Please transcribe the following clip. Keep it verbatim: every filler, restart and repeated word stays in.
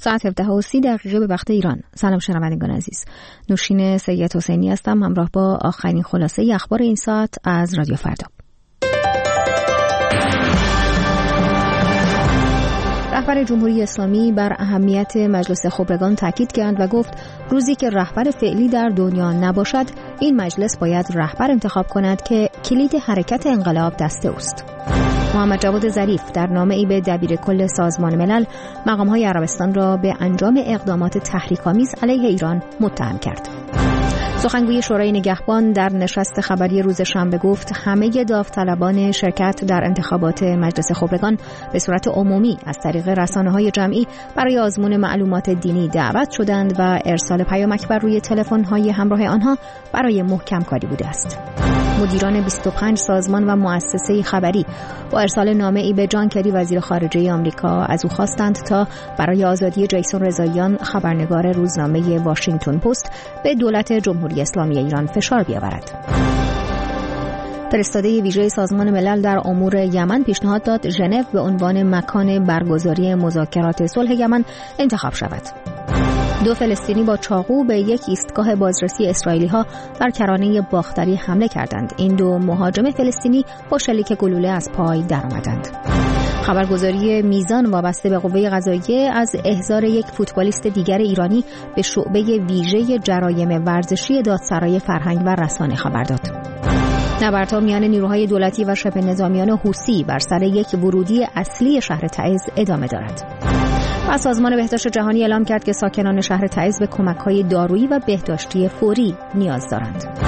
ساعت هفده و سی دقیقه به وقت ایران. سلام شنوندگان عزیز. نوشین سید حسینی هستم همراه با آخرین خلاصه اخبار این ساعت از رادیو فردا. رهبر جمهوری اسلامی بر اهمیت مجلس خبرگان تاکید کرد و گفت روزی که رهبر فعلی در دنیا نباشد، این مجلس باید رهبر انتخاب کند که کلید حرکت انقلاب دست اوست. محمد جواد ظریف در نامه‌ای به دبیر کل سازمان ملل مقام‌های عربستان را به انجام اقدامات تحریک‌آمیز علیه ایران متهم کرد. سخنگوی شورای نگهبان در نشست خبری روز شنبه گفت همه داوطلبان شرکت در انتخابات مجلس خبرگان به صورت عمومی از طریق رسانه‌های جمعی برای آزمون معلومات دینی دعوت شدند و ارسال پیامک بر روی تلفن‌های همراه آنها برای محکم کاری بوده است. مدیران بیست و پنج سازمان و مؤسسه خبری با ارسال نامه‌ای به جان کری وزیر خارجه آمریکا از او خواستند تا برای آزادی جیسون رضاییان خبرنگار روزنامه واشنگتن پست به دولت جمهوری اسلامی ایران فشار بیاورد. فرستاده ویژه سازمان ملل در امور یمن پیشنهاد داد ژنو به عنوان مکان برگزاری مذاکرات صلح یمن انتخاب شود. دو فلسطینی با چاقو به یک ایستگاه بازرسی اسرائیلی‌ها در کرانه باختری حمله کردند. این دو مهاجم فلسطینی با شلیک گلوله از پای درآمدند. خبرگزاری میزان وابسته به قوه قضاییه از احضار یک فوتبالیست دیگر ایرانی به شعبه ویژه جرایم ورزشی دادسرای فرهنگ و رسانه خبر داد. نبردها میان نیروهای دولتی و شبه نظامیان حوثی بر سر یک ورودی اصلی شهر تعز ادامه دارد. و سازمان بهداشت جهانی اعلام کرد که ساکنان شهر تعز به کمک‌های دارویی و بهداشتی فوری نیاز دارند.